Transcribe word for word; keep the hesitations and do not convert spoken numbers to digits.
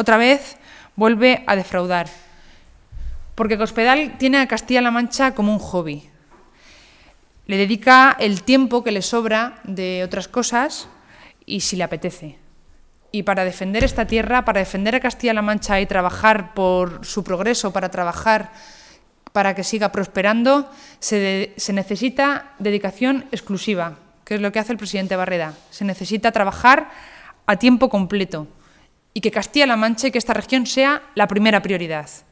otra vez, vuelve a defraudar. Porque Cospedal tiene a Castilla-La Mancha como un hobby. Le dedica el tiempo que le sobra de otras cosas y si le apetece. Y para defender esta tierra, para defender a Castilla-La Mancha y trabajar por su progreso, para trabajar para que siga prosperando, se, de, se necesita dedicación exclusiva, que es lo que hace el presidente Barreda. Se necesita trabajar a tiempo completo y que Castilla-La Mancha y que esta región sea la primera prioridad.